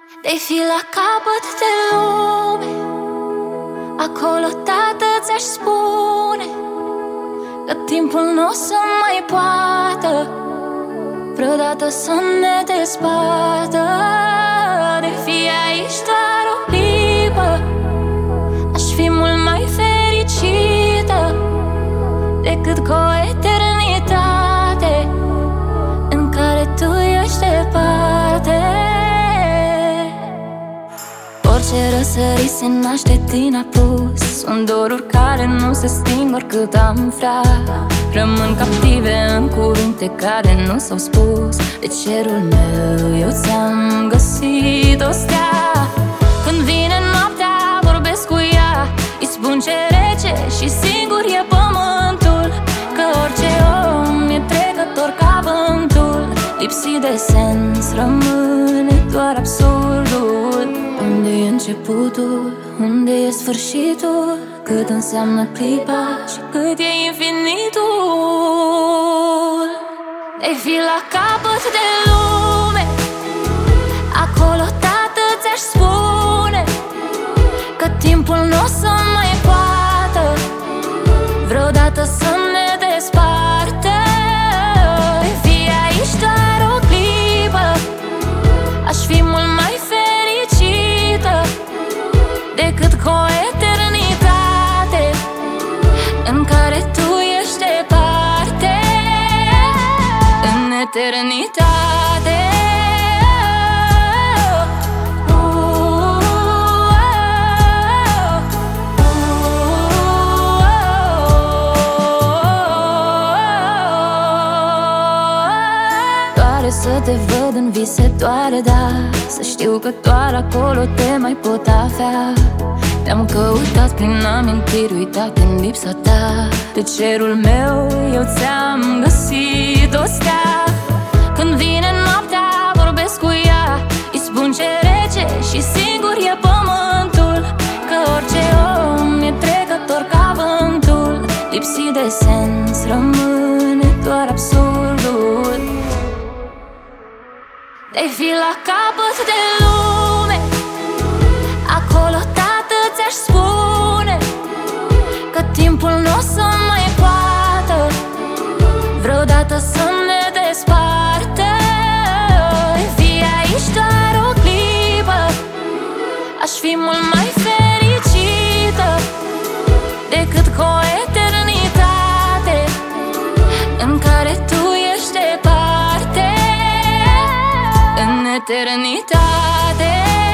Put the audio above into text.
De-ai fi la capăt de lume, acolo, tată, ți-aș spune că timpul n-o să mai poată vreodată să ne despartă. De fi aici doar o clipă, aș fi mult mai fericită decât cu o eternitate în care tu ești departe. Orice răsărit se naște din apus. Sunt doruri care nu se sting oricât am vrea. Rămân captive în cuvinte care nu s-au spus. De cerul meu eu ți-am găsit o stea. Când vine noaptea vorbesc cu ea, îi spun ce rece și singur e pământul, că orice om e trecător ca vântul. Lipsit de sens rămâne doar absurdul. Unde e începutul? Unde e sfârșitul? Cât înseamnă clipa și cât e infinitul? De-ai fi la capăt de lume, acolo, tată, ți-aș spune că timpul n-o să mai poată vreodată să ne despartă. De fi aici doar o clipă, aș fi mult mai fericită decât cu o eternitate în care tu ești departe. În eternitate. Doare să te văd în vise, doare, da, să știu că doar acolo te mai pot avea. Te-am căutat prin amintiri uitate în lipsa ta. De cerul meu eu ți-am găsit o stea. Când vine noaptea vorbesc cu ea, îi spun ce rece și singur e pământul, că orice om e trecător ca vântul. Lipsit de sens rămâne doar absurdul. De-ai fi la capăt de lume, acolo, tată, ți-aș spune că timpul n-o să mai poată vreodată să ne despartă. De fi aici doar o clipă, aș fi mult mai fericită decât cu o eternitate în care tu ești departe. În eternitate.